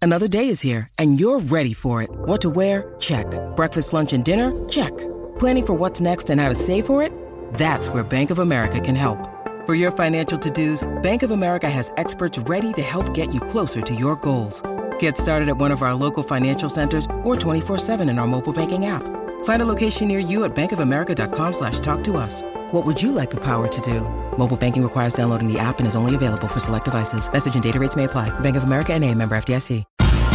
Another day is here, and you're ready for it. What to wear? Check. Breakfast, lunch, and dinner? Check. Planning for what's next and how to save for it? That's where Bank of America can help. For your financial to-dos, Bank of America has experts ready to help get you closer to your goals. Get started at one of our local financial centers or 24/7 in our mobile banking app. Find a location near you at bankofamerica.com/talktous. What would you like the power to do? Mobile banking requires downloading the app and is only available for select devices. Message and data rates may apply. Bank of America N.A., member FDIC.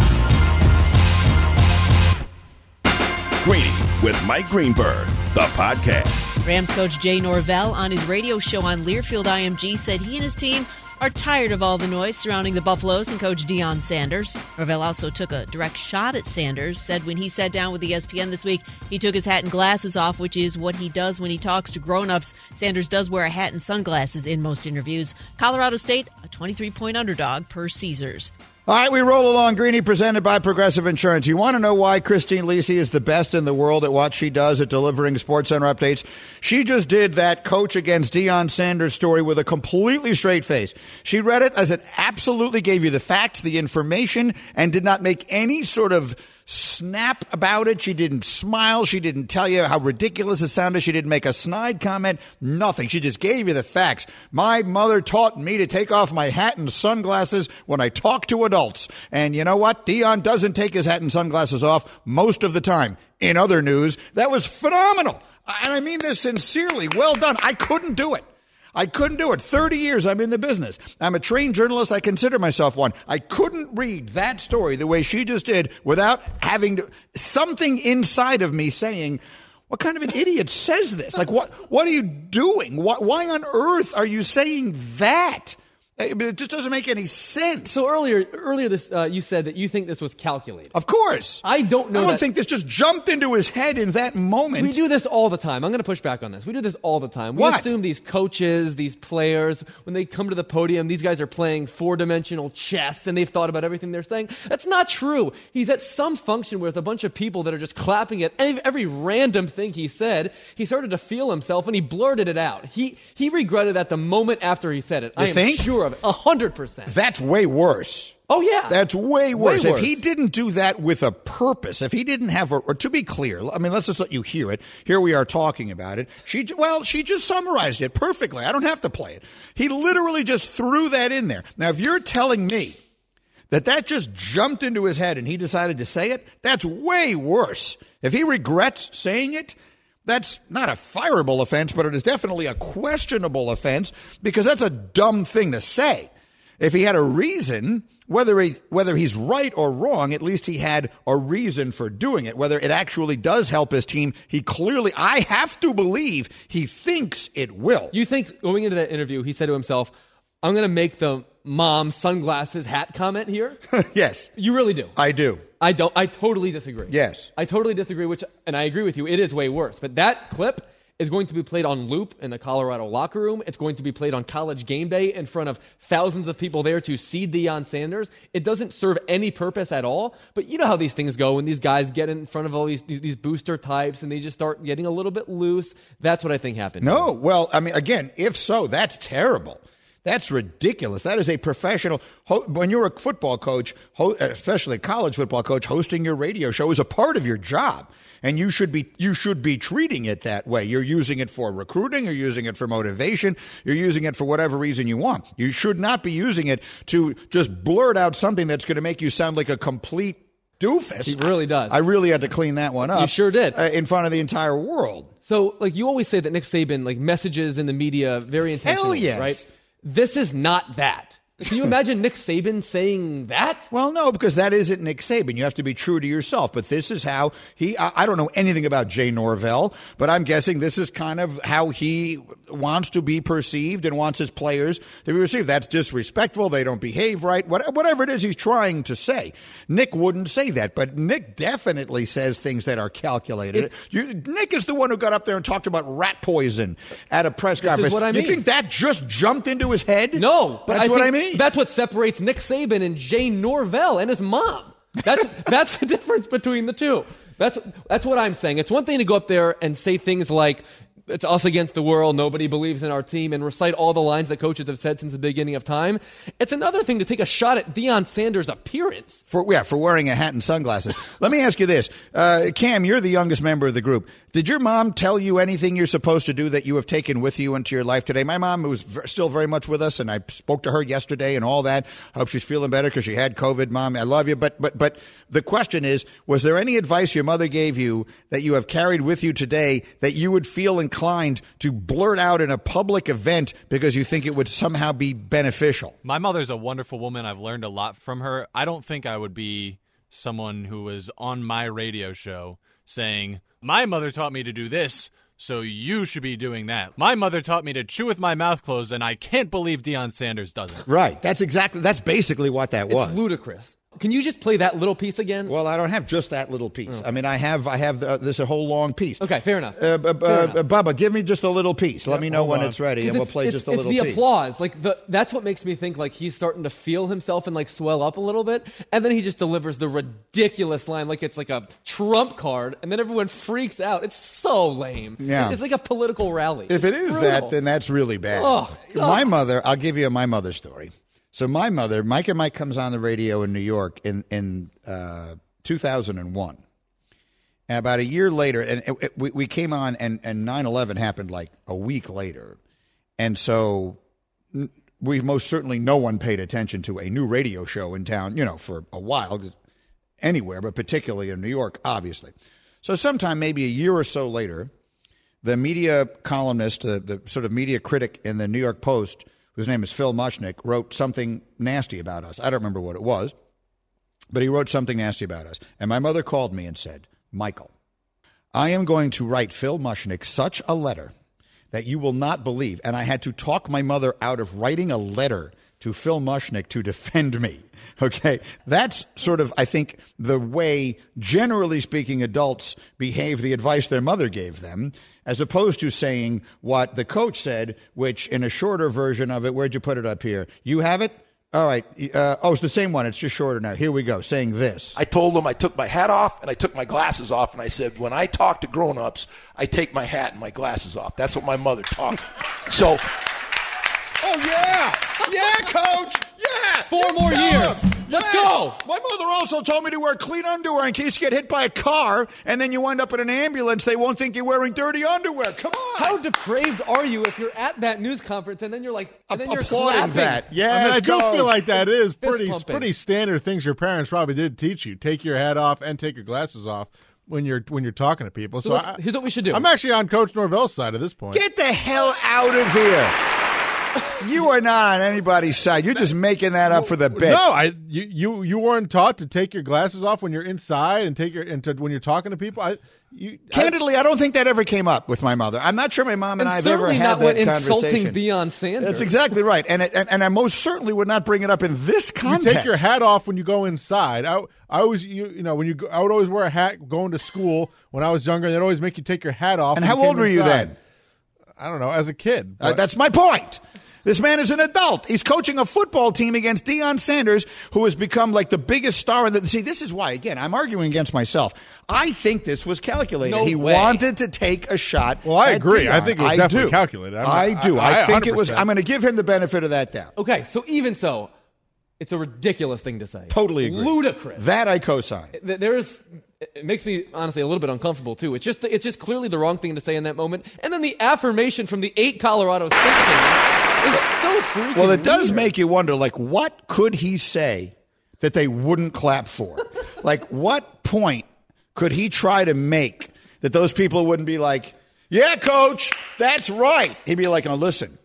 Greeny with Mike Greenberg, the podcast. Rams coach Jay Norvell on his radio show on Learfield IMG said he and his team are tired of all the noise surrounding the Buffaloes and coach Deion Sanders. Norvell also took a direct shot at Sanders, said when he sat down with ESPN this week, he took his hat and glasses off, which is what he does when he talks to grown-ups. Sanders does wear a hat and sunglasses in most interviews. Colorado State, a 23-point underdog per Caesars. All right, we roll along. Greeny, presented by Progressive Insurance. You want to know why Christine Lisi is the best in the world at what she does at delivering SportsCenter updates? She just did that coach against Deion Sanders story with a completely straight face. She read it as it absolutely gave you the facts, the information, and did not make any sort of snap about it. She didn't smile. She didn't tell you how ridiculous it sounded. She didn't make a snide comment. Nothing. She just gave you the facts. My mother taught me to take off my hat and sunglasses when I talk to adults. And you know what? Deion doesn't take his hat and sunglasses off most of the time. In other news, that was phenomenal. And I mean this sincerely. Well done. I couldn't do it. 30 years I'm in the business. I'm a trained journalist. I consider myself one. I couldn't read that story the way she just did without having something inside of me saying, what kind of an idiot says this? Like, what are you doing? Why on earth are you saying that? It just doesn't make any sense. So earlier, this you said that you think this was calculated. Of course. I don't think this just jumped into his head in that moment. We do this all the time. I'm going to push back on this. We do this all the time. We assume these coaches, these players, when they come to the podium, these guys are playing four-dimensional chess and they've thought about everything they're saying. That's not true. He's at some function with a bunch of people that are just clapping at every random thing he said. He started to feel himself and he blurted it out. He regretted that the moment after he said it. I am sure of it. 100%. That's way worse. Oh, yeah. That's way worse. If he didn't do that with a purpose, if he didn't have or to be clear, I mean, let's just let you hear it. Here we are talking about it. She just summarized it perfectly. I don't have to play it. He literally just threw that in there. Now, if you're telling me that just jumped into his head and he decided to say it, that's way worse. If he regrets saying it, that's not a fireable offense, but it is definitely a questionable offense because that's a dumb thing to say. If he had a reason, whether he's right or wrong, at least he had a reason for doing it. Whether it actually does help his team, I have to believe he thinks it will. You think going into that interview, he said to himself, I'm going to make the mom sunglasses hat comment here? Yes. You really do? I do. I don't. I totally disagree. Yes. I totally disagree, and I agree with you. It is way worse. But that clip is going to be played on loop in the Colorado locker room. It's going to be played on College game day in front of thousands of people there to see Deion Sanders. It doesn't serve any purpose at all. But you know how these things go when these guys get in front of all these booster types and they just start getting a little bit loose. That's what I think happened. No. Well, I mean, again, if so, that's terrible. That's ridiculous. That is a professional. When you're a football coach, especially a college football coach, hosting your radio show is a part of your job. And you should be treating it that way. You're using it for recruiting. You're using it for motivation. You're using it for whatever reason you want. You should not be using it to just blurt out something that's going to make you sound like a complete doofus. He really does. I really had to clean that one up. You sure did. In front of the entire world. So, you always say that Nick Saban, messages in the media very intentionally, Hell yes. right? This is not that. Can you imagine Nick Saban saying that? Well, no, because that isn't Nick Saban. You have to be true to yourself. But this is how I don't know anything about Jay Norvell, but I'm guessing this is kind of how he wants to be perceived and wants his players to be received. That's disrespectful. They don't behave right. Whatever it is he's trying to say. Nick wouldn't say that, but Nick definitely says things that are calculated. Nick is the one who got up there and talked about rat poison at a press conference. Is what I mean. You think that just jumped into his head? No, but that's what I mean. That's what separates Nick Saban and Jay Norvell and his mom. That's the difference between the two. That's what I'm saying. It's one thing to go up there and say things like, it's us against the world, nobody believes in our team, and recite all the lines that coaches have said since the beginning of time. It's another thing to take a shot at Deion Sanders' appearance. For wearing a hat and sunglasses. Let me ask you this. Cam, you're the youngest member of the group. Did your mom tell you anything you're supposed to do that you have taken with you into your life today? My mom was still very much with us, and I spoke to her yesterday and all that. I hope she's feeling better because she had COVID. Mom, I love you. But the question is, was there any advice your mother gave you that you have carried with you today that you would feel inclined to blurt out in a public event because you think it would somehow be beneficial? My mother's a wonderful woman. I've learned a lot from her. I don't think I would be someone who was on my radio show saying, my mother taught me to do this, so you should be doing that. My mother taught me to chew with my mouth closed, and I can't believe Deion Sanders doesn't. Right. That's basically what that was. It's ludicrous. Can you just play that little piece again? Well, I don't have just that little piece. I mean, I have this a whole long piece. Okay, fair enough. Bubba, give me just a little piece. Let me know when it's ready, and we'll play just a little piece. It's the applause. That's what makes me think like he's starting to feel himself and like swell up a little bit, and then he just delivers the ridiculous line like it's like a trump card, and then everyone freaks out. It's so lame. Yeah. It's like a political rally. If it is that, then that's really bad. Oh, my mother, I'll give you my mother's story. So my mother, Mike and Mike comes on the radio in New York in 2001. And about a year later, and we came on, and 9/11 happened like a week later. And so we most certainly, no one paid attention to a new radio show in town, for a while, anywhere, but particularly in New York, obviously. So sometime maybe a year or so later, the media columnist, the sort of media critic in the New York Post, whose name is Phil Mushnick, wrote something nasty about us. I don't remember what it was, but he wrote something nasty about us. And my mother called me and said, Michael, I am going to write Phil Mushnick such a letter that you will not believe. And I had to talk my mother out of writing a letter to Phil Mushnick to defend me. Okay, that's sort of, I think, the way, generally speaking, adults behave, the advice their mother gave them, as opposed to saying what the coach said, which in a shorter version of it, where'd you put it up here? You have it? All right. It's the same one. It's just shorter now. Here we go, saying this. I told him I took my hat off and I took my glasses off, and I said, when I talk to grown-ups, I take my hat and my glasses off. That's what my mother taught me. So. Oh, yeah. Yeah, Coach. Yeah. 4 more years. Let's go. My mother also told me to wear clean underwear in case you get hit by a car and then you wind up in an ambulance. They won't think you're wearing dirty underwear. Come on. How depraved are you if you're at that news conference and then you're like, and then you're applauding clapping. that? Yeah, I mean, I do feel like that is pretty standard things your parents probably did teach you. Take your hat off and take your glasses off when you're talking to people. So here's what we should do. I'm actually on Coach Norvell's side at this point. Get the hell out of here. You are not on anybody's side. You're just making that up for the bit. No, you weren't taught to take your glasses off when you're inside and when you're talking to people. Candidly, I don't think that ever came up with my mother. I'm not sure my mom and I have ever had that conversation. Insulting Deion Sanders. That's exactly right, and I most certainly would not bring it up in this context. You take your hat off when you go inside. I always, I would always wear a hat going to school when I was younger. They'd always make you take your hat off. And how old were you then? I don't know, as a kid. That's my point. This man is an adult. He's coaching a football team against Deion Sanders, who has become like the biggest star in the. See, this is why, again, I'm arguing against myself. I think this was calculated. No he way. wanted to take a shot. Well, I agree. Deion. I think it was definitely calculated. I do. I think 100%. it was. I'm going to give him the benefit of that doubt. Okay, so even so, it's a ridiculous thing to say. Totally agree. Ludicrous. That I co-sign. It makes me honestly a little bit uncomfortable too. It's just clearly the wrong thing to say in that moment. And then the affirmation from the 8 Colorado State fans is so freaking Well, it does weird. make you wonder, like, what could he say that they wouldn't clap for? Like, what point could he try to make that those people wouldn't be like, yeah, Coach, that's right. He'd be like, no, listen,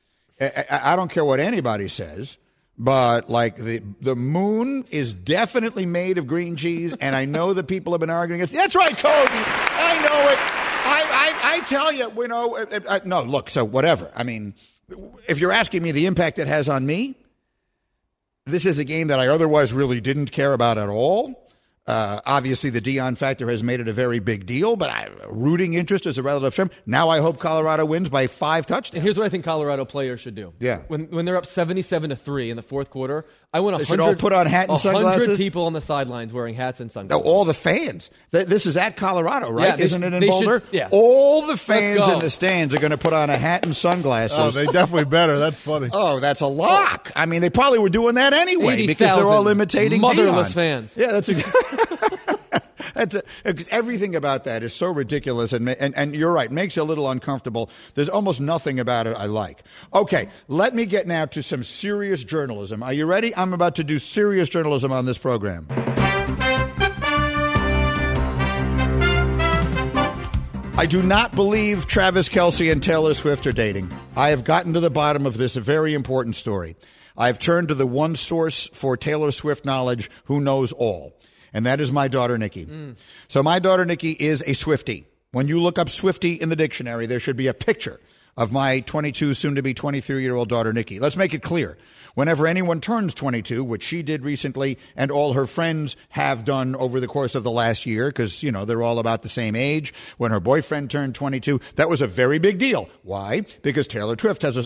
I don't care what anybody says. But, like, the moon is definitely made of green cheese, and I know that people have been arguing against it. That's right, Coach. I know it. I tell you, no, look, so whatever. I mean, if you're asking me the impact it has on me, this is a game that I otherwise really didn't care about at all. Obviously, the Deion factor has made it a very big deal, but rooting interest is a relative term. Now I hope Colorado wins by 5 touchdowns. And here's what I think Colorado players should do. Yeah. When they're up 77-3 in the fourth quarter, I want They should all put on hat and sunglasses. 100 people on the sidelines wearing hats and sunglasses. No, all the fans. This is at Colorado, right? Yeah, Isn't it in Boulder? Yeah. All the fans in the stands are going to put on a hat and sunglasses. Oh, they definitely better. That's funny. Oh, that's a lock. I mean, they probably were doing that anyway because they're all imitating motherless Dion. fans. Yeah, everything about that is so ridiculous, and you're right, makes you a little uncomfortable. There's almost nothing about it I like. Okay, let me get now to some serious journalism. Are you ready? I'm about to do serious journalism on this program. I do not believe Travis Kelce and Taylor Swift are dating. I have gotten to the bottom of this very important story. I've turned to the one source for Taylor Swift knowledge who knows all. And that is my daughter, Nikki. So my daughter, Nikki, is a Swiftie. When you look up Swiftie in the dictionary, there should be a picture of my 22, soon-to-be 23-year-old daughter, Nikki. Let's make it clear. Whenever anyone turns 22, which she did recently and all her friends have done over the course of the last year, because, you know, they're all about the same age. When her boyfriend turned 22, that was a very big deal. Why? Because Taylor Swift has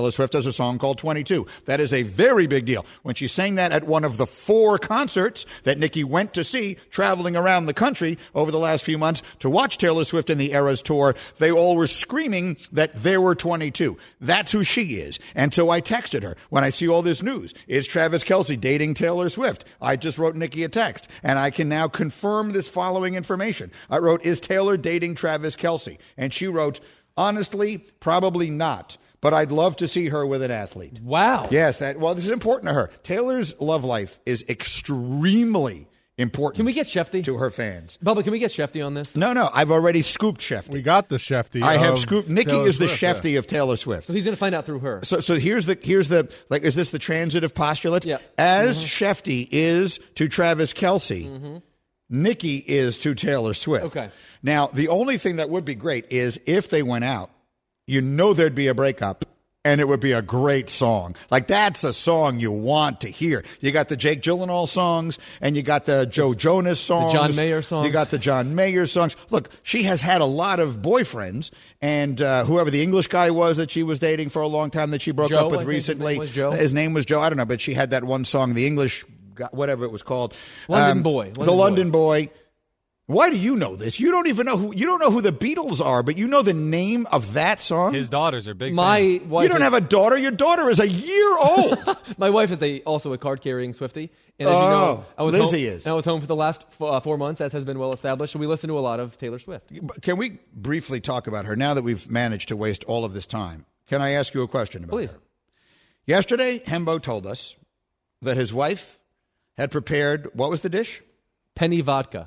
a song called 22. That is a very big deal. When she sang that at one of the 4 concerts that Nikki went to see, traveling around the country over the last few months to watch Taylor Swift in the Eras Tour, they all were screaming that they were 22. That's who she is. And so I texted her when I see all this news. Is Travis Kelce dating Taylor Swift? I just wrote Nikki a text, and I can now confirm this following information. I wrote, is Taylor dating Travis Kelce? And she wrote, honestly, probably not, but I'd love to see her with an athlete. Wow. Yes, this is important to her. Taylor's love life is extremely important. Can we get Shefty? To her fans. Bubba, can we get Shefty on this? No, I've already scooped Shefty. We got the Shefty. I have scooped. Nikki Taylor is the Swift, Shefty of Taylor Swift. So he's going to find out through her. So here's the like, is this the transitive postulate? Yeah. As Shefty is to Travis Kelce, Nikki is to Taylor Swift. Okay. Now, the only thing that would be great is if they went out, you know there'd be a breakup. And it would be a great song. Like, that's a song you want to hear. You got the Jake Gyllenhaal songs, and you got the Joe Jonas songs. The John Mayer songs. You got the John Mayer songs. Look, she has had a lot of boyfriends, and whoever the English guy was that she was dating for a long time that she broke up with recently. His name was Joe. I don't know, but she had that one song, the English, whatever it was called. London Boy. London Boy. Why do you know this? You don't even know who the Beatles are, but you know the name of that song? His daughters are big My fans. wife You don't have a daughter. Your daughter is a year old. My wife is also a card-carrying Swiftie. And as you know, I was Lizzie home, is. I was home for the last 4 months, as has been well established, so we listen to a lot of Taylor Swift. Can we briefly talk about her now that we've managed to waste all of this time? Can I ask you a question about Please. her? Yesterday, Hembo told us that his wife had prepared, what was the dish? Penny vodka.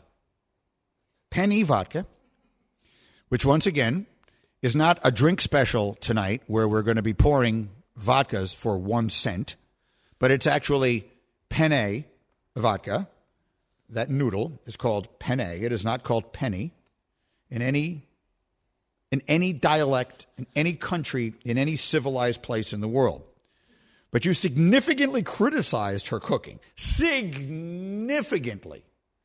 Penny vodka, which once again is not a drink special tonight where we're going to be pouring vodkas for 1 cent, but it's actually penne vodka. That noodle is called penne. It is not called penny. In any dialect, in any country, in any civilized place in the world. But you significantly criticized her cooking. Significantly.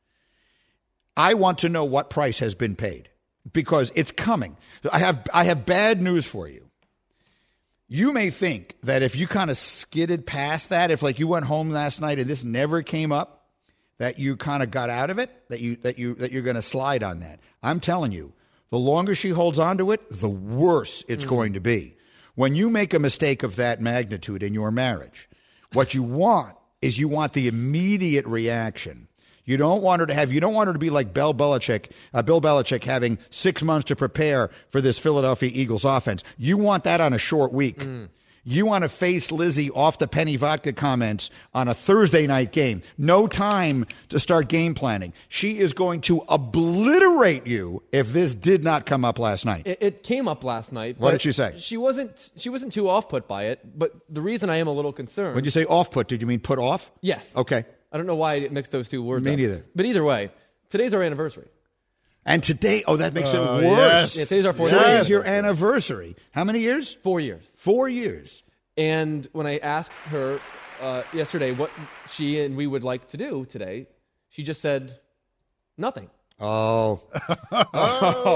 I want to know what price has been paid because it's coming. I have bad news for you. You may think that if you kind of skidded past that, if like you went home last night and this never came up, that you kind of got out of it, that you're going to slide on that. I'm telling you, the longer she holds on to it, the worse it's going to be. When you make a mistake of that magnitude in your marriage, what you want is you want the immediate reaction. You don't want her to be like Bill Belichick having 6 months to prepare for this Philadelphia Eagles offense. You want that on a short week. You want to face Lizzie off the penny vodka comments on a Thursday night game. No time to start game planning. She is going to obliterate you if this did not come up last night. It came up last night. What did she say? She wasn't too off-put by it, but the reason I am a little concerned. When you say off-put, did you mean put off? Yes. Okay. I don't know why I mixed those two words Me up. neither. But either way, today's our anniversary. And today, that makes it worse. Yes. Yeah, today's our 4th Today anniversary. is your anniversary. How many years? 4 years. 4 years. And when I asked her yesterday what she and we would like to do today, she just said nothing. Oh.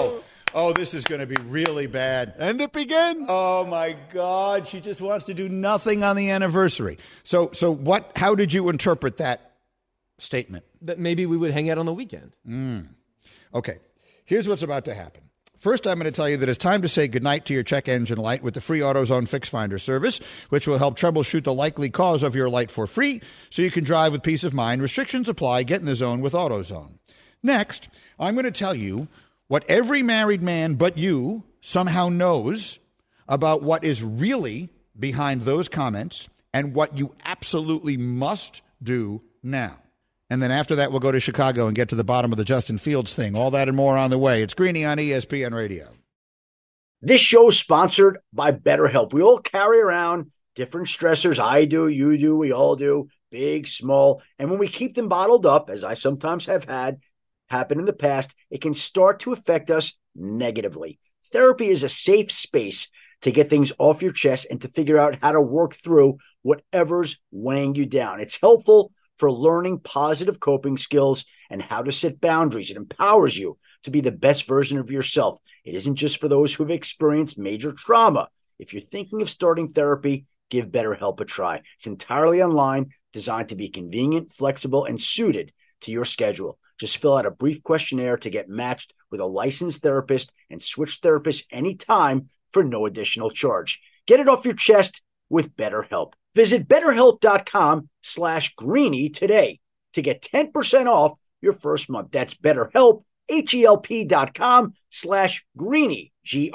Oh, this is going to be really bad. And it begins. Oh, my God. She just wants to do nothing on the anniversary. So what? How did you interpret that statement? That maybe we would hang out on the weekend. Okay. Here's what's about to happen. First, I'm going to tell you that it's time to say goodnight to your check engine light with the free AutoZone Fix Finder service, which will help troubleshoot the likely cause of your light for free so you can drive with peace of mind. Restrictions apply. Get in the zone with AutoZone. Next, I'm going to tell you what every married man but you somehow knows about what is really behind those comments and what you absolutely must do now. And then after that, we'll go to Chicago and get to the bottom of the Justin Fields thing. All that and more on the way. It's Greeny on ESPN Radio. This show is sponsored by BetterHelp. We all carry around different stressors. I do, you do, we all do, big, small. And when we keep them bottled up, as I sometimes have had happen in the past, it can start to affect us negatively. Therapy is a safe space to get things off your chest and to figure out how to work through whatever's weighing you down. It's helpful for learning positive coping skills and how to set boundaries. It empowers you to be the best version of yourself. It isn't just for those who have experienced major trauma. If you're thinking of starting therapy, give BetterHelp a try. It's entirely online, designed to be convenient, flexible, and suited to your schedule. Just fill out a brief questionnaire to get matched with a licensed therapist and switch therapists anytime for no additional charge. Get it off your chest with BetterHelp. Visit BetterHelp.com/Greeny today to get 10% off your first month. That's BetterHelp, HELP.com/Greeny,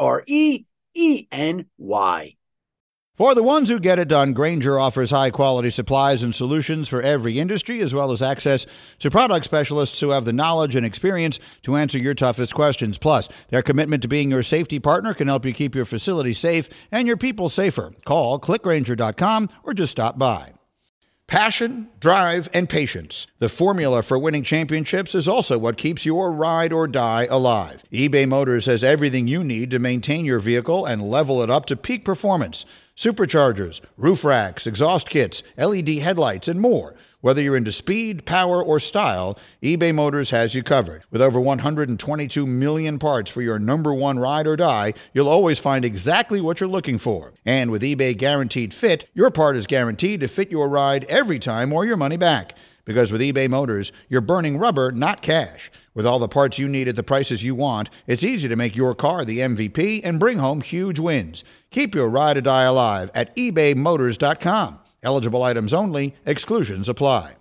GREENY. For the ones who get it done, Grainger offers high-quality supplies and solutions for every industry, as well as access to product specialists who have the knowledge and experience to answer your toughest questions. Plus, their commitment to being your safety partner can help you keep your facility safe and your people safer. Call, clickgrainger.com, or just stop by. Passion, drive, and patience. The formula for winning championships is also what keeps your ride or die alive. eBay Motors has everything you need to maintain your vehicle and level it up to peak performance. Superchargers, roof racks, exhaust kits, LED headlights, and more. Whether you're into speed, power, or style, eBay Motors has you covered. With over 122 million parts for your number one ride or die, you'll always find exactly what you're looking for. And with eBay Guaranteed Fit, your part is guaranteed to fit your ride every time or your money back. Because with eBay Motors, you're burning rubber, not cash. With all the parts you need at the prices you want, it's easy to make your car the MVP and bring home huge wins. Keep your ride or die alive at ebaymotors.com. Eligible items only. Exclusions apply.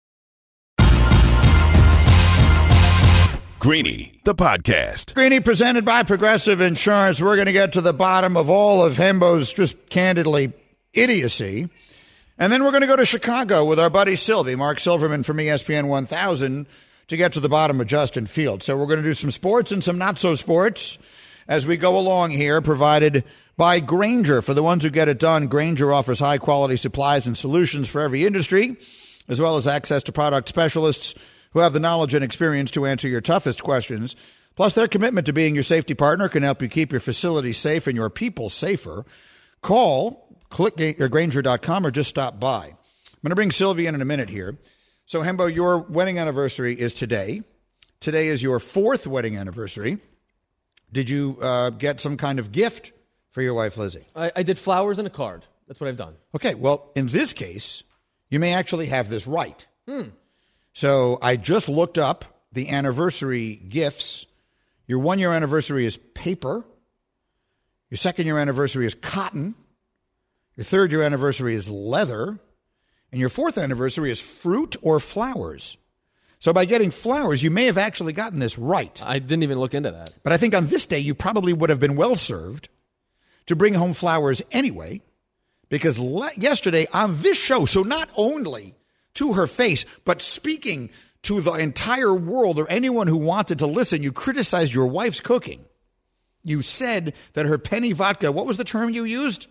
Greeny, the podcast. Greeny presented by Progressive Insurance. We're going to get to the bottom of all of Hembo's just candidly idiocy. And then we're going to go to Chicago with our buddy Sylvie, Mark Silverman from ESPN 1000, to get to the bottom of Justin Fields. So we're going to do some sports and some not-so-sports as we go along here, provided by Grainger. For the ones who get it done, Grainger offers high-quality supplies and solutions for every industry, as well as access to product specialists who have the knowledge and experience to answer your toughest questions. Plus, their commitment to being your safety partner can help you keep your facility safe and your people safer. Call, click Grainger.com, or just stop by. I'm going to bring Sylvie in a minute here. So, Hembo, your wedding anniversary is today. Today is your 4th wedding anniversary. Did you get some kind of gift for your wife, Lizzie? I did flowers and a card. That's what I've done. Okay, well, in this case, you may actually have this right. So I just looked up the anniversary gifts. Your 1-year anniversary is paper. Your 2nd-year anniversary is cotton. Your 3rd-year anniversary is leather. And your 4th anniversary is fruit or flowers. So by getting flowers, you may have actually gotten this right. I didn't even look into that. But I think on this day, you probably would have been well served to bring home flowers anyway, because yesterday on this show, so not only to her face, but speaking to the entire world or anyone who wanted to listen, you criticized your wife's cooking. You said that her penny vodka, what was the term you used?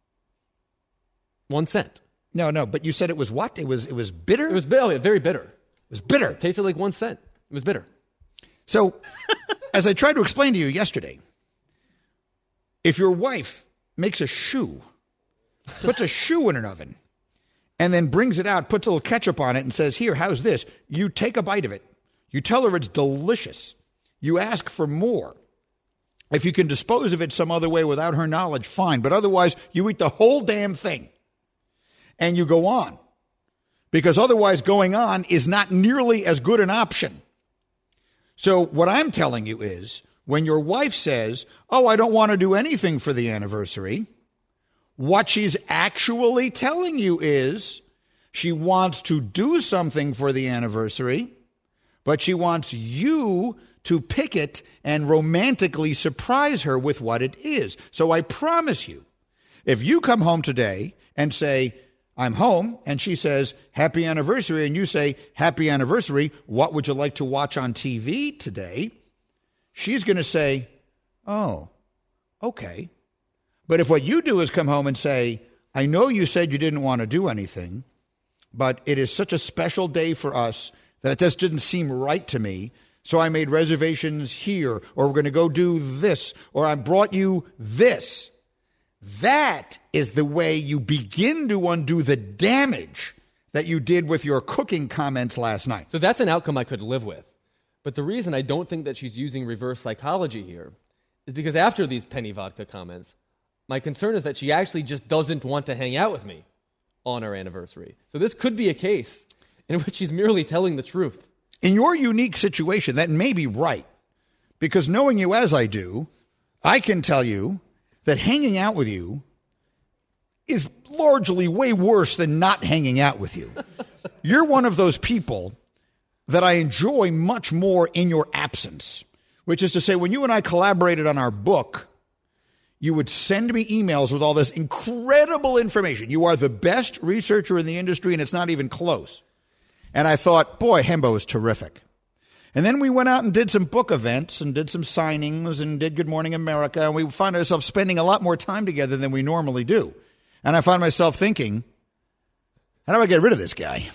1 cent. No, but you said it was what? It was bitter? It was very bitter. It was bitter. It tasted like 1 cent. It was bitter. So, as I tried to explain to you yesterday, if your wife makes a shoe, puts a shoe in an oven, and then brings it out, puts a little ketchup on it, and says, here, how's this? You take a bite of it. You tell her it's delicious. You ask for more. If you can dispose of it some other way without her knowledge, fine. But otherwise, you eat the whole damn thing and you go on. Because otherwise going on is not nearly as good an option. So what I'm telling you is, when your wife says, oh, I don't want to do anything for the anniversary, what she's actually telling you is she wants to do something for the anniversary, but she wants you to pick it and romantically surprise her with what it is. So I promise you, if you come home today and say, I'm home, and she says, happy anniversary, and you say, happy anniversary, what would you like to watch on TV today? She's going to say, oh, okay. But if what you do is come home and say, I know you said you didn't want to do anything, but it is such a special day for us that it just didn't seem right to me, so I made reservations here, or we're going to go do this, or I brought you this. That is the way you begin to undo the damage that you did with your cooking comments last night. So that's an outcome I could live with. But the reason I don't think that she's using reverse psychology here is because after these penny vodka comments, my concern is that she actually just doesn't want to hang out with me on our anniversary. So this could be a case in which she's merely telling the truth. In your unique situation, that may be right. Because knowing you as I do, I can tell you that hanging out with you is largely way worse than not hanging out with you. You're one of those people that I enjoy much more in your absence, which is to say, when you and I collaborated on our book, you would send me emails with all this incredible information. You are the best researcher in the industry, and it's not even close. And I thought, boy, Hembo is terrific. And then we went out and did some book events and did some signings and did Good Morning America, and we found ourselves spending a lot more time together than we normally do. And I found myself thinking, how do I get rid of this guy?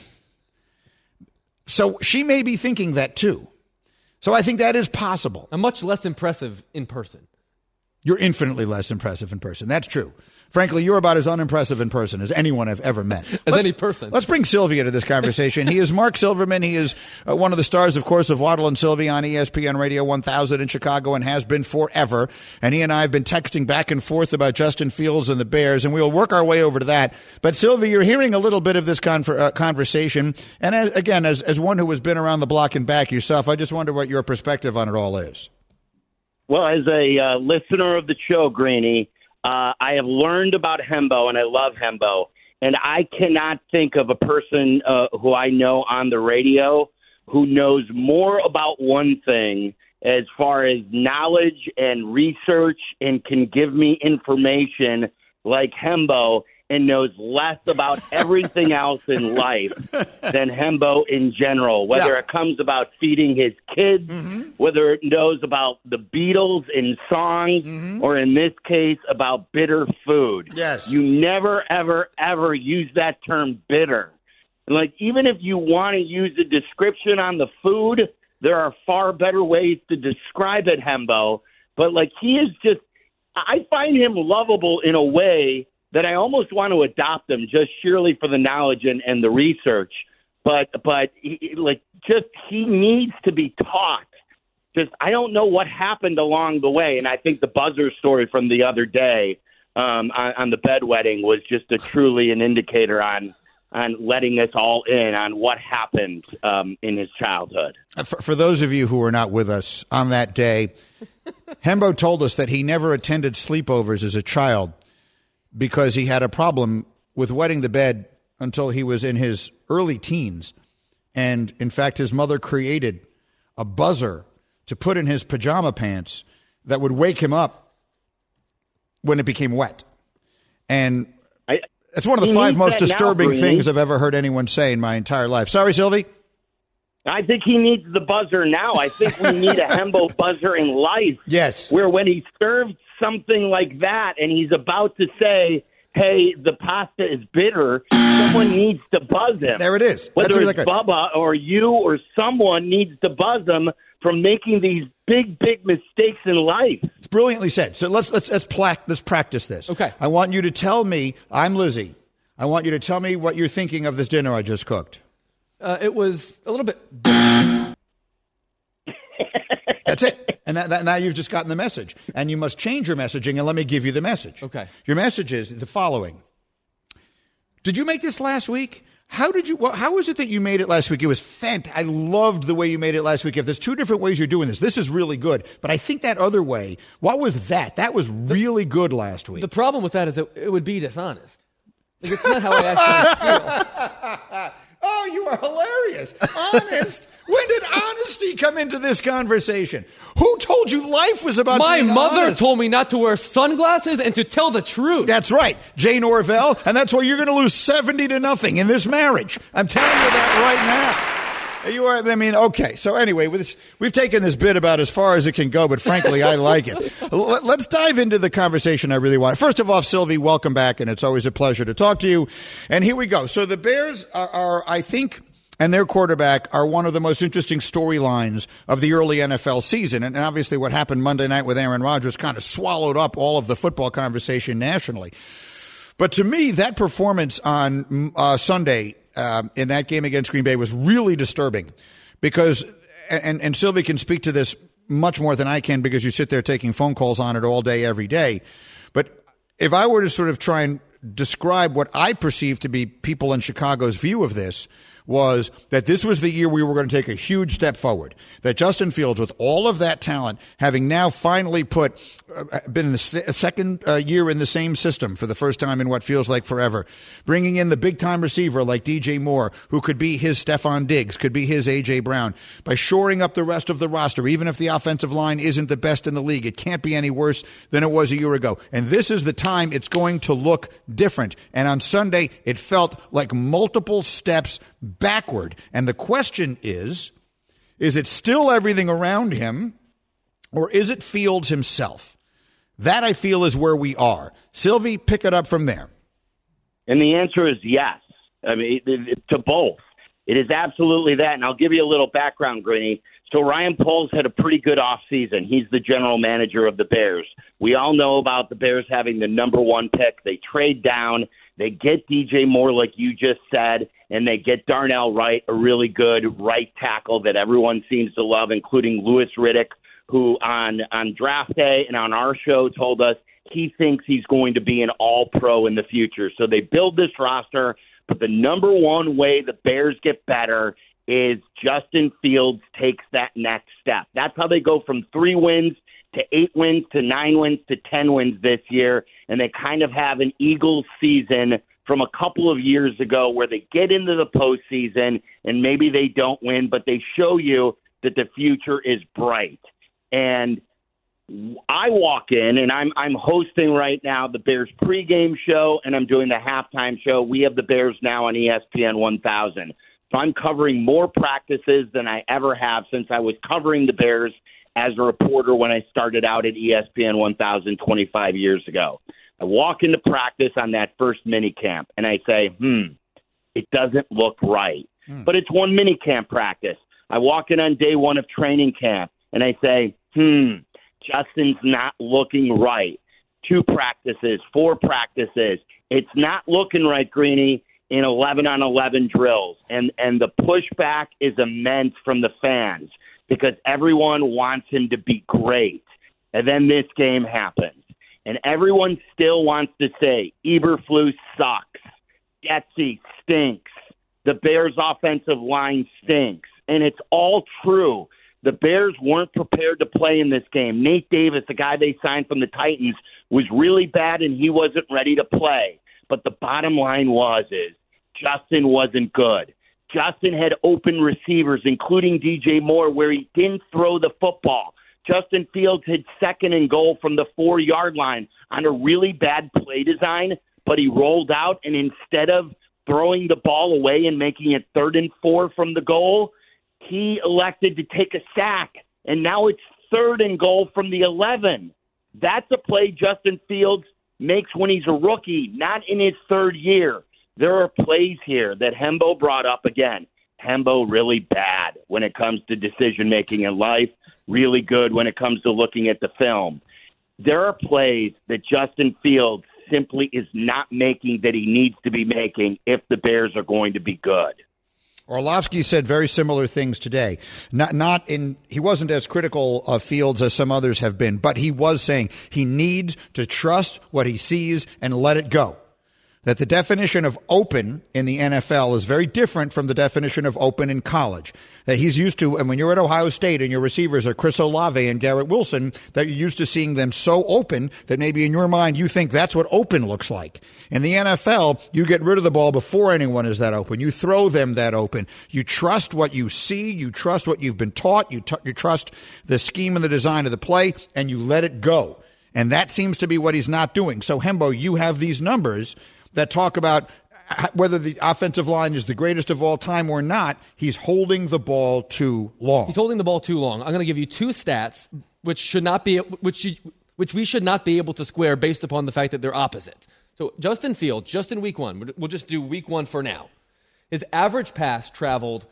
So she may be thinking that too. So I think that is possible. I'm much less impressive in person. You're infinitely less impressive in person. That's true. Frankly, you're about as unimpressive in person as anyone I've ever met. Any person. Let's bring Sylvie into this conversation. He is Mark Silverman. He is one of the stars, of course, of Waddle and Sylvie on ESPN Radio 1000 in Chicago and has been forever. And he and I have been texting back and forth about Justin Fields and the Bears, and we will work our way over to that. But, Sylvie, you're hearing a little bit of this conversation. And, as one who has been around the block and back yourself, I just wonder what your perspective on it all is. Well, as a listener of the show, Greeny, I have learned about Hembo, and I love Hembo. And I cannot think of a person who I know on the radio who knows more about one thing as far as knowledge and research and can give me information like Hembo, and knows less about everything else in life than Hembo in general, whether it comes about feeding his kids, whether it knows about the Beatles in songs, or in this case, about bitter food. Yes. You never, ever, ever use that term bitter. Like, even if you want to use a description on the food, there are far better ways to describe it, Hembo. But, like, he is just, I find him lovable in a way that I almost want to adopt him just sheerly for the knowledge and the research. But he needs to be taught. Just, I don't know what happened along the way. And I think the buzzer story from the other day on the bedwetting was just truly an indicator on letting us all in on what happened in his childhood. For those of you who were not with us on that day, Hembo told us that he never attended sleepovers as a child because he had a problem with wetting the bed until he was in his early teens. And, in fact, his mother created a buzzer to put in his pajama pants that would wake him up when it became wet. And it's one of the 5 most disturbing things I've ever heard anyone say in my entire life. Sorry, Sylvie? I think he needs the buzzer now. I think we need a Hembo buzzer in life. Yes. Where when he serves something like that and he's about to say, hey, the pasta is bitter, someone needs to buzz him. There it is. Whether it's Bubba or you or someone needs to buzz him from making these big, big mistakes in life. It's brilliantly said. So let's practice this. Okay. I want you to tell me, I'm Lizzie. I want you to tell me what you're thinking of this dinner I just cooked. It was a little bit. That's it. And now you've just gotten the message. And you must change your messaging, and let me give you the message. Okay. Your message is the following. Did you make this last week? How was it that you made it last week? It was fantastic. I loved the way you made it last week. If there's two different ways you're doing this is really good. But I think that other way, what was that? That was really good last week. The problem with that is it would be dishonest. Like, it's not how I actually feel. Oh, you are hilarious. Honest? When did honesty come into this conversation? Who told you life was about My being mother honest? told me not to wear sunglasses and to tell the truth. That's right, Jay Norvell, and that's why you're going to lose 70-0 in this marriage. I'm telling you that right now. You are. I mean, okay. So anyway, we've taken this bit about as far as it can go, but frankly, I like it. Let's dive into the conversation I really want. First of all, Sylvie, welcome back, and it's always a pleasure to talk to you. And here we go. So the Bears are I think, and their quarterback are one of the most interesting storylines of the early NFL season. And obviously what happened Monday night with Aaron Rodgers kind of swallowed up all of the football conversation nationally. But to me, that performance on Sunday in that game against Green Bay was really disturbing because, and Sylvie can speak to this much more than I can because you sit there taking phone calls on it all day, every day. But if I were to sort of try and describe what I perceive to be people in Chicago's view of this, was that this was the year we were going to take a huge step forward. That Justin Fields, with all of that talent, having now finally been in the second year in the same system for the first time in what feels like forever, bringing in the big-time receiver like DJ Moore, who could be his Stephon Diggs, could be his A.J. Brown, by shoring up the rest of the roster, even if the offensive line isn't the best in the league. It can't be any worse than it was a year ago. And this is the time it's going to look different. And on Sunday, it felt like multiple steps backward. And the question is it still everything around him, or is it Fields himself? That, I feel, is where we are. Sylvie, pick it up from there. And the answer is yes. I mean, to both. It is absolutely that. And I'll give you a little background, Greeny. So Ryan Poles had a pretty good offseason. He's the general manager of the Bears. We all know about the Bears having the number one pick. They trade down. They get DJ Moore, like you just said, and they get Darnell Wright, a really good right tackle that everyone seems to love, including Louis Riddick, who on draft day and on our show told us he thinks he's going to be an all-pro in the future. So they build this roster, but the number one way the Bears get better is Justin Fields takes that next step. That's how they go from 3 wins to 8 wins to 9 wins to 10 wins this year, and they kind of have an Eagles season from a couple of years ago where they get into the postseason and maybe they don't win, but they show you that the future is bright. And I walk in, and I'm hosting right now the Bears pregame show, and I'm doing the halftime show. We have the Bears now on ESPN 1000. So I'm covering more practices than I ever have since I was covering the Bears as a reporter when I started out at ESPN 1000 25 years ago. I walk into practice on that first mini camp, and I say, it doesn't look right. But it's one mini camp practice. I walk in on day 1 of training camp, and I say, Justin's not looking right. 2 practices, 4 practices. It's not looking right, Greeny, in 11-on-11 drills. And the pushback is immense from the fans because everyone wants him to be great. And then this game happens. And everyone still wants to say, Eberflus sucks. Getsy stinks. The Bears' offensive line stinks. And it's all true. The Bears weren't prepared to play in this game. Nate Davis, the guy they signed from the Titans, was really bad and he wasn't ready to play. But the bottom line is Justin wasn't good. Justin had open receivers, including DJ Moore, where he didn't throw the football. Justin Fields had 2nd and goal from the 4-yard line on a really bad play design, but he rolled out, and instead of throwing the ball away and making it 3rd and 4 from the goal, he elected to take a sack, and now it's 3rd and goal from the 11. That's a play Justin Fields makes when he's a rookie, not in his 3rd year. There are plays here that Hembo brought up again. Hembo really bad when it comes to decision-making in life, really good when it comes to looking at the film. There are plays that Justin Fields simply is not making that he needs to be making if the Bears are going to be good. Orlovsky said very similar things today. He wasn't as critical of Fields as some others have been, but he was saying he needs to trust what he sees and let it go. That the definition of open in the NFL is very different from the definition of open in college. That he's used to, and when you're at Ohio State and your receivers are Chris Olave and Garrett Wilson, that you're used to seeing them so open that maybe in your mind you think that's what open looks like. In the NFL, you get rid of the ball before anyone is that open. You throw them that open. You trust what you see. You trust what you've been taught. You trust the scheme and the design of the play, and you let it go. And that seems to be what he's not doing. So, Hembo, you have these numbers that talk about whether the offensive line is the greatest of all time or not. He's holding the ball too long. He's holding the ball too long. I'm going to give you two stats which we should not be able to square based upon the fact that they're opposite. So Justin Fields, just in week one, we'll just do week one for now. His average pass traveled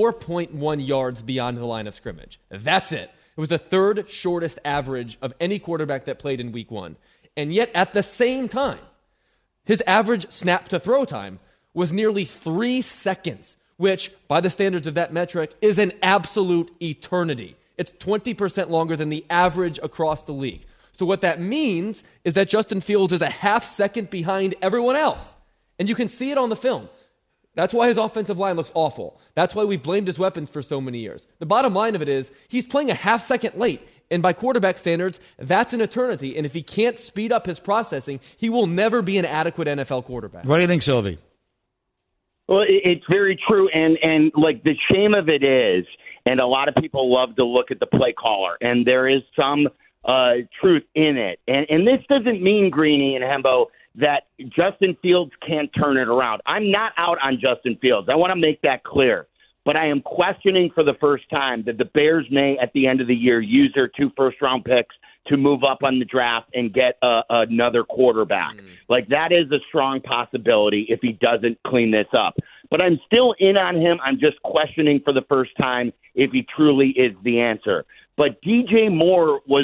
4.1 yards beyond the line of scrimmage. That's it. It was the third shortest average of any quarterback that played in week one. And yet at the same time, his average snap-to-throw time was nearly 3 seconds, which, by the standards of that metric, is an absolute eternity. It's 20% longer than the average across the league. So what that means is that Justin Fields is a half second behind everyone else. And you can see it on the film. That's why his offensive line looks awful. That's why we've blamed his weapons for so many years. The bottom line of it is he's playing a half second late. And by quarterback standards, that's an eternity. And if he can't speed up his processing, he will never be an adequate NFL quarterback. What do you think, Sylvie? Well, it's very true. And like the shame of it is, and a lot of people love to look at the play caller, and there is some truth in it. And this doesn't mean, Greeny and Hembo, that Justin Fields can't turn it around. I'm not out on Justin Fields. I want to make that clear. But I am questioning for the first time that the Bears may, at the end of the year, use their 2 first-round picks to move up on the draft and get another quarterback. Like, that is a strong possibility if he doesn't clean this up. But I'm still in on him. I'm just questioning for the first time if he truly is the answer. But DJ Moore was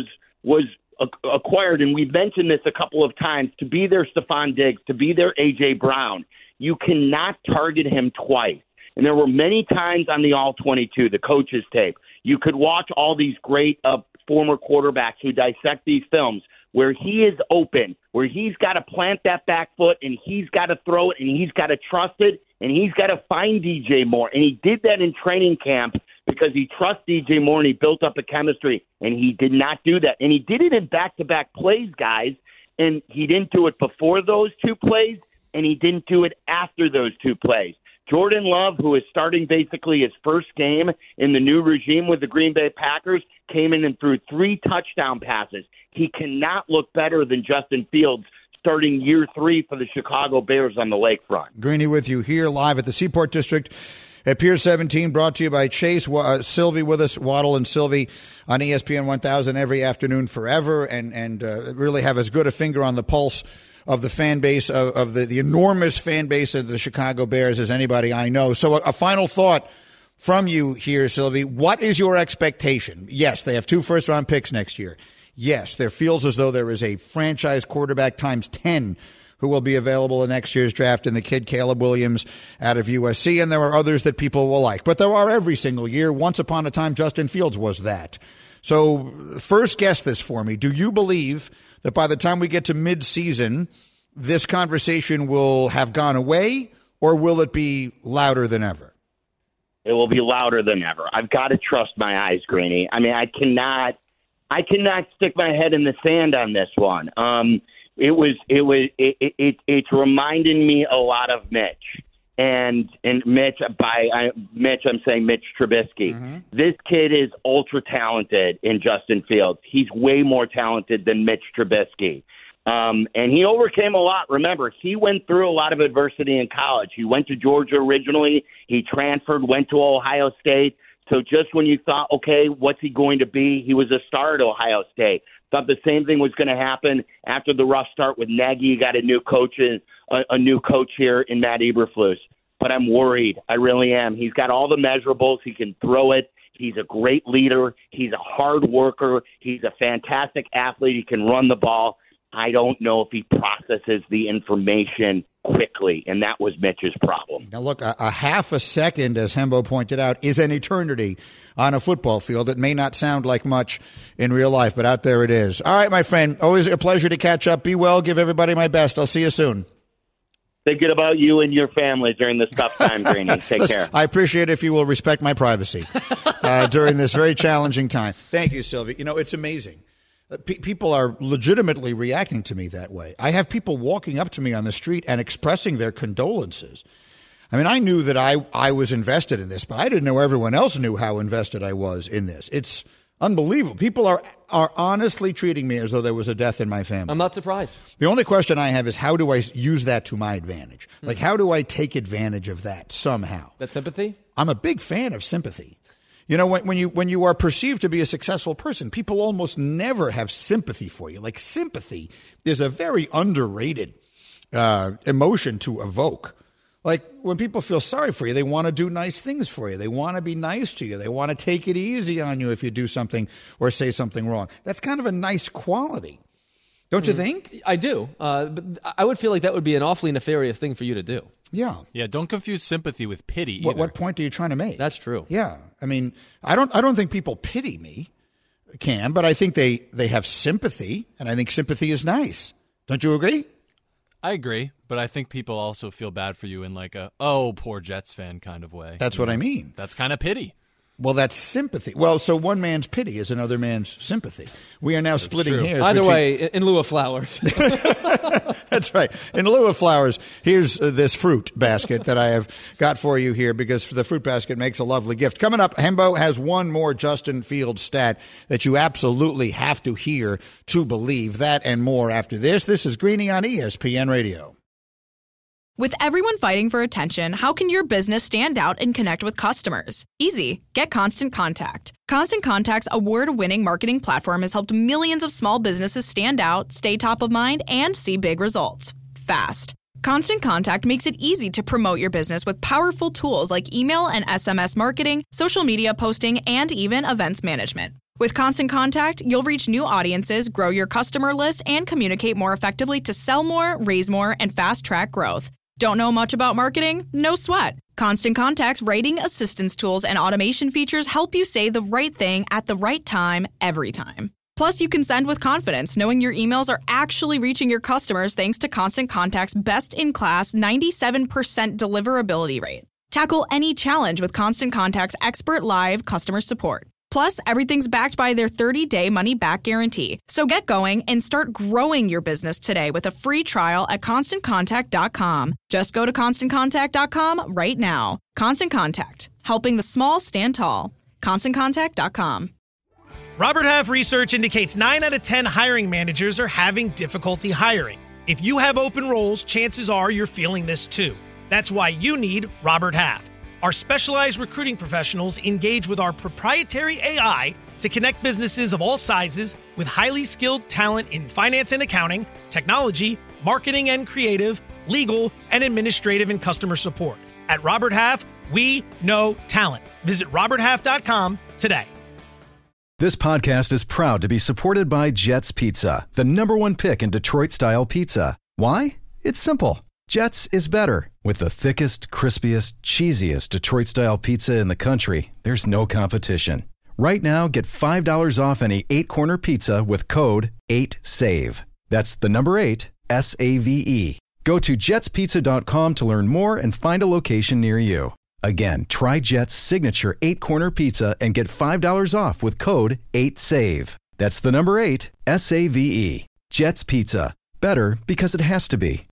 acquired, and we've mentioned this a couple of times, to be their Stephon Diggs, to be their A.J. Brown. You cannot target him twice. And there were many times on the All-22, the coaches' tape, you could watch all these great former quarterbacks who dissect these films where he is open, where he's got to plant that back foot and he's got to throw it and he's got to trust it and he's got to find DJ Moore. And he did that in training camp because he trusts DJ Moore and he built up a chemistry, and he did not do that. And he did it in back-to-back plays, guys, and he didn't do it before those 2 plays and he didn't do it after those 2 plays. Jordan Love, who is starting basically his first game in the new regime with the Green Bay Packers, came in and threw 3 touchdown passes. He cannot look better than Justin Fields starting year 3 for the Chicago Bears on the lakefront. Greeny with you here live at the Seaport District at Pier 17, brought to you by Chase. Sylvie with us, Waddle and Sylvie on ESPN 1000 every afternoon forever, and really have as good a finger on the pulse of the fan base, of the enormous fan base of the Chicago Bears as anybody I know. So a final thought from you here, Sylvie. What is your expectation? Yes, they have 2 first-round picks next year. Yes, there feels as though there is a franchise quarterback times 10 who will be available in next year's draft in the kid Caleb Williams out of USC, and there are others that people will like. But there are every single year. Once upon a time, Justin Fields was that. So first guess this for me. Do you believe that by the time we get to mid-season, this conversation will have gone away, or will it be louder than ever? It will be louder than ever. I've got to trust my eyes, Greeny. I mean, I cannot stick my head in the sand on this one. It's reminding me a lot of Mitch. And Mitch, I'm saying Mitch Trubisky. Mm-hmm. This kid is ultra talented in Justin Fields. He's way more talented than Mitch Trubisky. And he overcame a lot. Remember, he went through a lot of adversity in college. He went to Georgia originally. He transferred, went to Ohio State. So just when you thought, okay, what's he going to be? He was a star at Ohio State. Thought the same thing was going to happen after the rough start with Nagy. You got a new coach here in Matt Eberflus. But I'm worried. I really am. He's got all the measurables. He can throw it. He's a great leader. He's a hard worker. He's a fantastic athlete. He can run the ball. I don't know if he processes the information quickly, and that was Mitch's problem. Now, look, a half a second, as Hembo pointed out, is an eternity on a football field. It may not sound like much in real life, but out there it is. All right, my friend, always a pleasure to catch up. Be well. Give everybody my best. I'll see you soon. Think good about you and your family during this tough time, Greeny. Take care. I appreciate if you will respect my privacy during this very challenging time. Thank you, Sylvia. You know, it's amazing. People are legitimately reacting to me that way. I have people walking up to me on the street and expressing their condolences. I mean, I knew that I was invested in this, but I didn't know everyone else knew how invested I was in this. It's unbelievable. People are honestly treating me as though there was a death in my family. I'm not surprised. The only question I have is, how do I use that to my advantage? Like, how do I take advantage of that somehow? That sympathy? I'm a big fan of sympathy. You know, when you are perceived to be a successful person, people almost never have sympathy for you. Like, sympathy is a very underrated emotion to evoke. Like, when people feel sorry for you, they want to do nice things for you. They want to be nice to you. They want to take it easy on you if you do something or say something wrong. That's kind of a nice quality. Don't you think? I do. But I would feel like that would be an awfully nefarious thing for you to do. Yeah. Yeah, don't confuse sympathy with pity either. What point are you trying to make? That's true. Yeah. I mean, I don't think people pity me, Cam, but I think they have sympathy, and I think sympathy is nice. Don't you agree? I agree, but I think people also feel bad for you in like a, oh, poor Jets fan kind of way. That's what I mean. That's kind of pity. Well, that's sympathy. Well, so one man's pity is another man's sympathy. We are now splitting hairs. Either way, in lieu of flowers. That's right. In lieu of flowers, here's this fruit basket that I have got for you here, because the fruit basket makes a lovely gift. Coming up, Hembo has one more Justin Fields stat that you absolutely have to hear to believe. That and more after this. This is Greeny on ESPN Radio. With everyone fighting for attention, how can your business stand out and connect with customers? Easy. Get Constant Contact. Constant Contact's award-winning marketing platform has helped millions of small businesses stand out, stay top of mind, and see big results fast. Constant Contact makes it easy to promote your business with powerful tools like email and SMS marketing, social media posting, and even events management. With Constant Contact, you'll reach new audiences, grow your customer list, and communicate more effectively to sell more, raise more, and fast-track growth. Don't know much about marketing? No sweat. Constant Contact's writing assistance tools and automation features help you say the right thing at the right time, every time. Plus, you can send with confidence, knowing your emails are actually reaching your customers thanks to Constant Contact's best-in-class 97% deliverability rate. Tackle any challenge with Constant Contact's expert live customer support. Plus, everything's backed by their 30-day money-back guarantee. So get going and start growing your business today with a free trial at ConstantContact.com. Just go to ConstantContact.com right now. Constant Contact, helping the small stand tall. ConstantContact.com. Robert Half research indicates 9 out of 10 hiring managers are having difficulty hiring. If you have open roles, chances are you're feeling this too. That's why you need Robert Half. Our specialized recruiting professionals engage with our proprietary AI to connect businesses of all sizes with highly skilled talent in finance and accounting, technology, marketing and creative, legal, and administrative and customer support. At Robert Half, we know talent. Visit roberthalf.com today. This podcast is proud to be supported by Jets Pizza, the #1 pick in Detroit-style pizza. Why? It's simple. Jets is better. With the thickest, crispiest, cheesiest Detroit-style pizza in the country, there's no competition. Right now, get $5 off any 8-corner pizza with code 8SAVE. That's the number 8, S-A-V-E. Go to jetspizza.com to learn more and find a location near you. Again, try Jet's signature 8-corner pizza and get $5 off with code 8SAVE. That's the number 8, S-A-V-E. Jet's Pizza. Better because it has to be.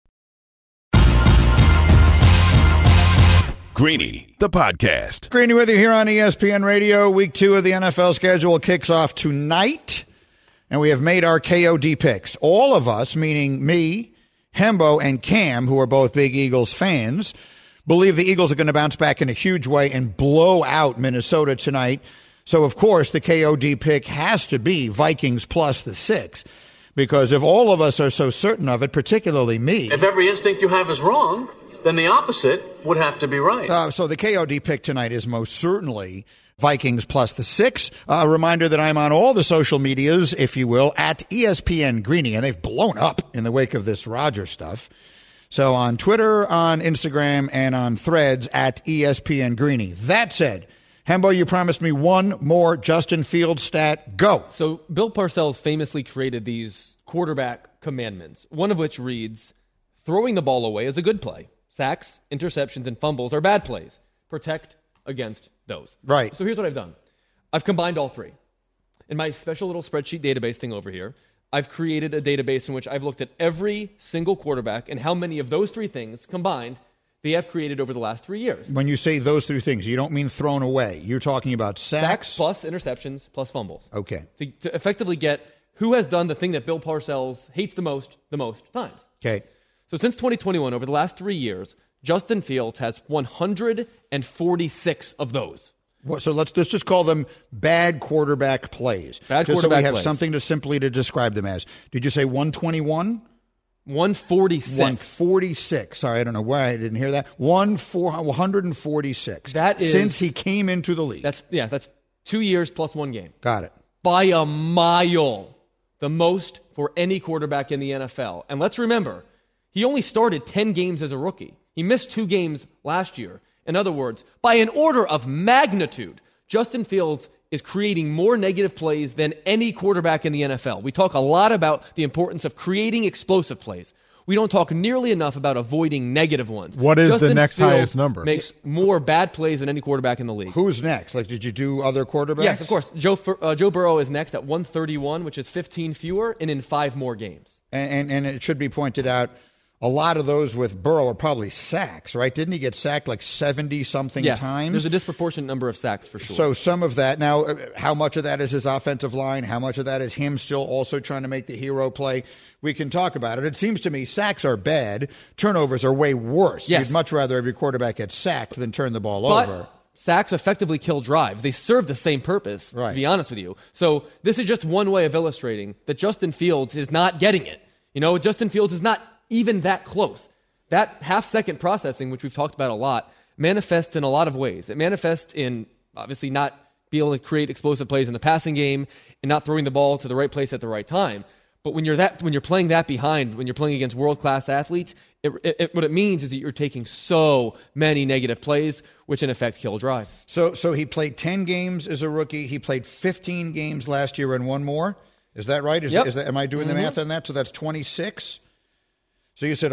Greeny, the podcast. Greeny with you here on ESPN Radio. Week 2 of the NFL schedule kicks off tonight, and we have made our KOD picks. All of us, meaning me, Hembo, and Cam, who are both big Eagles fans, believe the Eagles are going to bounce back in a huge way and blow out Minnesota tonight. So, of course, the KOD pick has to be Vikings plus the 6, because if all of us are so certain of it, particularly me. If every instinct you have is wrong, then the opposite would have to be right. So the KOD pick tonight is most certainly Vikings plus the 6. A reminder that I'm on all the social medias, if you will, at ESPN Greeny, and they've blown up in the wake of this Rodgers stuff. So on Twitter, on Instagram, and on Threads at ESPN Greeny. That said, Hembo, you promised me one more Justin Fields stat. Go. So Bill Parcells famously created these quarterback commandments, one of which reads, throwing the ball away is a good play. Sacks, interceptions, and fumbles are bad plays. Protect against those. Right. So here's what I've done. I've combined all three. In my special little spreadsheet database thing over here, I've created a database in which I've looked at every single quarterback and how many of those three things combined they have created over the last 3 years. When you say those three things, you don't mean thrown away. You're talking about sacks plus interceptions plus fumbles. Okay. To effectively get who has done the thing that Bill Parcells hates the most times. Okay. So since 2021, over the last 3 years, Justin Fields has 146 of those. So let's just call them bad quarterback plays. Bad just quarterback so we have plays. something to simply to describe them as. Did you say 121? 146. 146. Sorry, I don't know why I didn't hear that. 146. That is since he came into the league. That's 2 years plus one game. Got it. By a mile, the most for any quarterback in the NFL. And let's remember, he only started 10 games as a rookie. He missed 2 games last year. In other words, by an order of magnitude, Justin Fields is creating more negative plays than any quarterback in the NFL. We talk a lot about the importance of creating explosive plays. We don't talk nearly enough about avoiding negative ones. What is Justin the next Fields highest number? Makes more bad plays than any quarterback in the league. Who's next? Like, did you do other quarterbacks? Yes, of course. Joe Burrow is next at 131, which is 15 fewer, and in 5 more games. And it should be pointed out, a lot of those with Burrow are probably sacks, right? Didn't he get sacked like 70-something times? There's a disproportionate number of sacks for sure. So some of that, now, how much of that is his offensive line? How much of that is him still also trying to make the hero play? We can talk about it. It seems to me sacks are bad. Turnovers are way worse. Yes. You'd much rather have your quarterback get sacked than turn the ball but over. Sacks effectively kill drives. They serve the same purpose, to be honest with you. So this is just one way of illustrating that Justin Fields is not getting it. Justin Fields is not even that close. That half-second processing, which we've talked about a lot, manifests in a lot of ways. It manifests in obviously not being able to create explosive plays in the passing game and not throwing the ball to the right place at the right time. But when you're playing that behind, when you're playing against world-class athletes, what it means is that you're taking so many negative plays, which in effect kill drives. So he played 10 games as a rookie. He played 15 games last year and one more. Is that right? Yep. Am I doing the math on that? So that's 26? So you said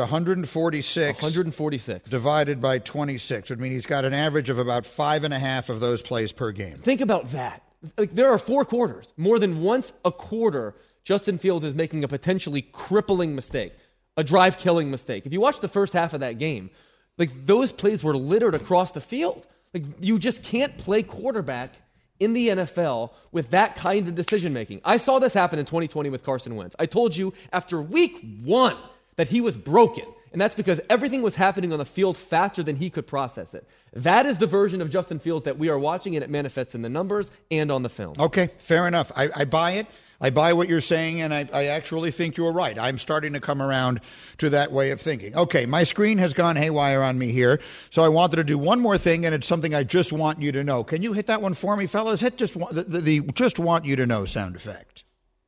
146. 146. Divided by 26 would mean he's got an average of about 5.5 of those plays per game. Think about that. There are 4 quarters. More than once a quarter, Justin Fields is making a potentially crippling mistake, a drive-killing mistake. If you watch the first half of that game, those plays were littered across the field. You just can't play quarterback in the NFL with that kind of decision-making. I saw this happen in 2020 with Carson Wentz. I told you after week 1 that he was broken, and that's because everything was happening on the field faster than he could process it. That is the version of Justin Fields that we are watching, and it manifests in the numbers and on the film. Okay, fair enough. I buy it. I buy what you're saying, and I actually think you're right. I'm starting to come around to that way of thinking. Okay, my screen has gone haywire on me here, so I wanted to do one more thing, and it's something I just want you to know. Can you hit that one for me, fellas? Hit the just want you to know sound effect.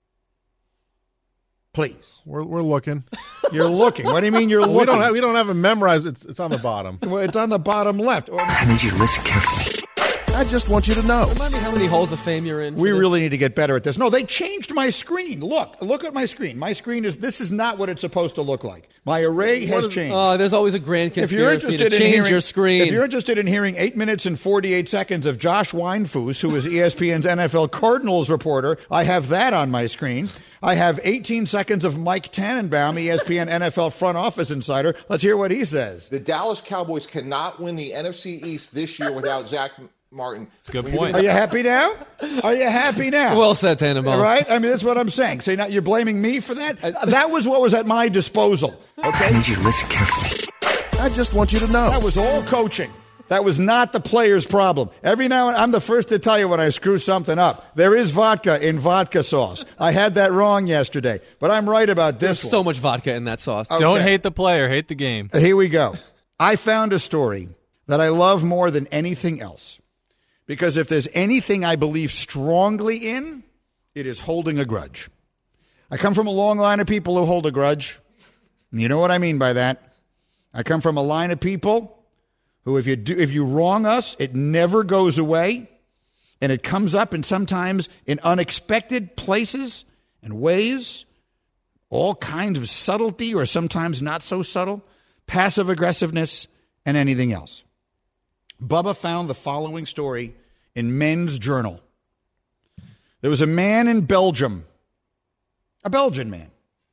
Please. We're looking. You're looking. What do you mean you're looking? We don't have it memorized. It's on the bottom. Well, it's on the bottom left. I need you to listen carefully. I just want you to know. Remind me how many Halls of Fame you're in. We really need to get better at this. No, they changed my screen. Look at my screen. My screen this is not what it's supposed to look like. My array has changed. Oh, there's always a grand conspiracy to change your screen. If you're interested in hearing 8 minutes and 48 seconds of Josh Weinfuss, who is ESPN's NFL Cardinals reporter, I have that on my screen. I have 18 seconds of Mike Tannenbaum, ESPN NFL front office insider. Let's hear what he says. The Dallas Cowboys cannot win the NFC East this year without Zach Martin. That's a good point. Are you happy now? Are you happy now? Well said, Tannenbaum. Right? I mean, that's what I'm saying. So now you're blaming me for that? That was what was at my disposal. Okay? I need you to listen carefully. I just want you to know. That was all coaching. That was not the player's problem. Every now and then, I'm the first to tell you when I screw something up. There is vodka in vodka sauce. I had that wrong yesterday, but I'm right about this There's so much vodka in that sauce. Okay. Don't hate the player, hate the game. Here we go. I found a story that I love more than anything else. Because if there's anything I believe strongly in, it is holding a grudge. I come from a long line of people who hold a grudge. And you know what I mean by that. I come from a line of people who, if you wrong us, it never goes away, and it comes up and sometimes in unexpected places and ways, all kinds of subtlety or sometimes not so subtle, passive aggressiveness, and anything else. Bubba found the following story in Men's Journal. There was a man in Belgium, a Belgian man.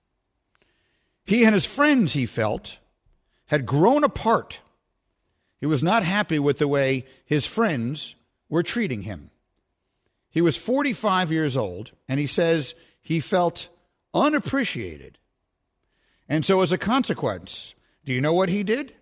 He and his friends, he felt, had grown apart. He was not happy with the way his friends were treating him. He was 45 years old, and he says he felt unappreciated. And so as a consequence, do you know what he did?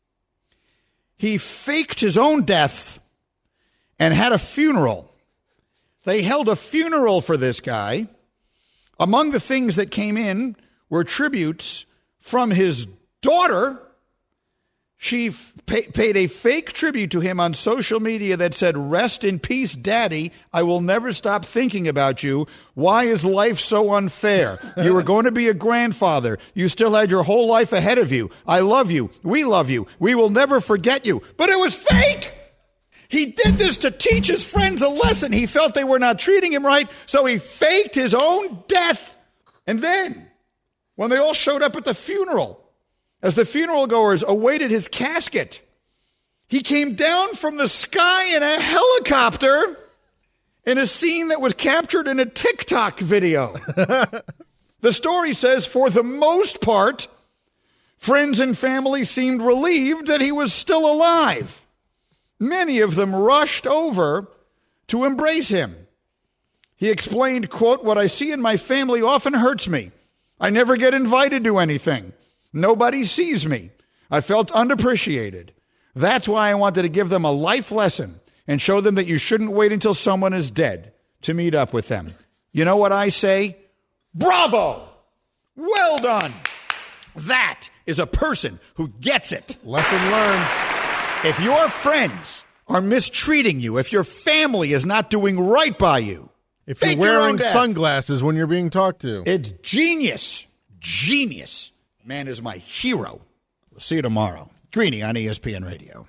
He faked his own death and had a funeral. They held a funeral for this guy. Among the things that came in were tributes from his daughter. She paid a fake tribute to him on social media that said, "Rest in peace, Daddy. I will never stop thinking about you. Why is life so unfair? You were going to be a grandfather. You still had your whole life ahead of you. I love you. We love you. We will never forget you." But it was fake. He did this to teach his friends a lesson. He felt they were not treating him right, so he faked his own death. And then, when they all showed up at the funeral, as the funeral goers awaited his casket, he came down from the sky in a helicopter in a scene that was captured in a TikTok video. The story says, for the most part, friends and family seemed relieved that he was still alive. Many of them rushed over to embrace him. He explained, quote, "What I see in my family often hurts me. I never get invited to anything. Nobody sees me. I felt unappreciated. That's why I wanted to give them a life lesson and show them that you shouldn't wait until someone is dead to meet up with them." You know what I say? Bravo! Well done! That is a person who gets it. Lesson learned. If your friends are mistreating you, if your family is not doing right by you, if you're wearing sunglasses when you're being talked to, it's genius. Genius. Man is my hero. We'll see you tomorrow. Greeny on ESPN Radio.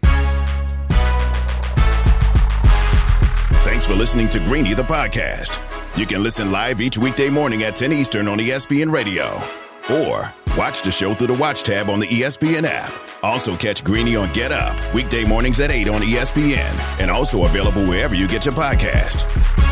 Thanks for listening to Greeny the podcast. You can listen live each weekday morning at 10 Eastern on ESPN Radio. Or watch the show through the Watch tab on the ESPN app. Also catch Greeny on Get Up, weekday mornings at 8 on ESPN. And also available wherever you get your podcast.